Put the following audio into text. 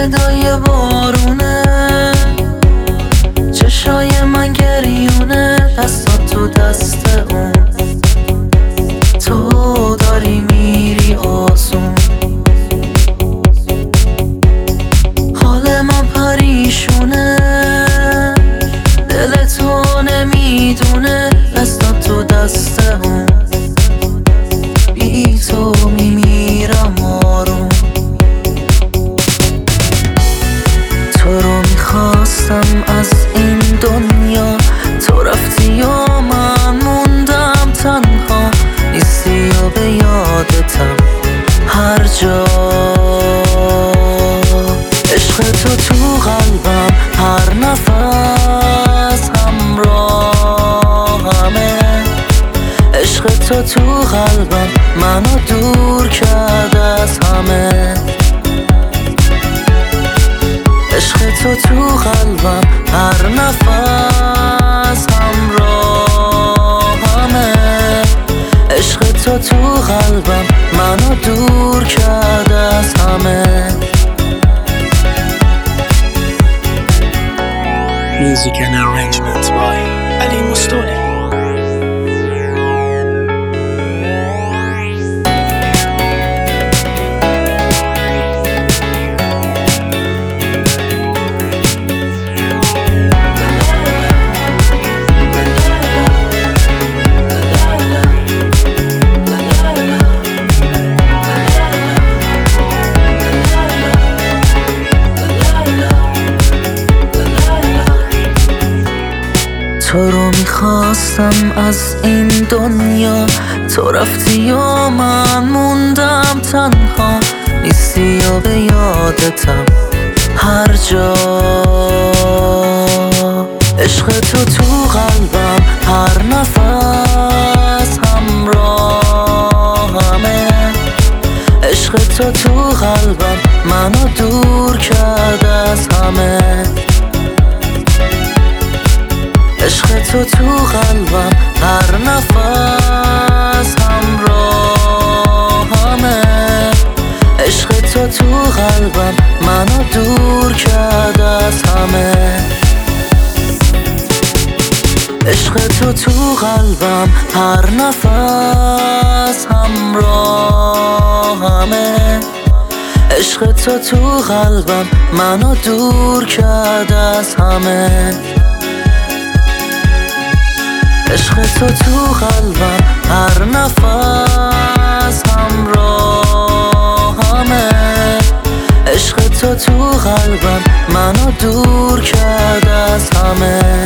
صدای بارونه، چشای من گریونه، دستات تو دست اون، تو داری میری آسون. حال من پریشونه، دل تو نمیدونه، دستات تو دست اون، بی تو میمیرم آروم. تو رو میخواستم از این دنیا، تو رفتی و من موندم تنها، نیستی و به یادتم هر جا. عشق تو تو قلبم، هر نفس همراهمه. عشق تو تو قلبم، منو دور کرد از همه. عشق تو تو قلبم، هر نفس همراهمه. عشق تو تو قلبم، منو دور کرد از همه. Music and arrangements by Ali Mustoli. تو رو میخواستم از این دنیا، تو رفتی و من موندم تنها، نیستی و به یادتم هر جا. عشق تو تو قلبم، هر نفس همراهمه. عشق تو تو قلبم، منو دور کرد از همه. عشق تو تو قلبم، هر نفس همراهمه. عشق تو تو قلبم، منو دور کرد از همه. عشق تو تو قلبم، هر نفس همراهمه. عشق تو تو قلبم، منو دور کرد از همه. عشق تو تو قلبم، هر نفس همراهمه. عشق تو تو قلبم، منو دور کرد از همه.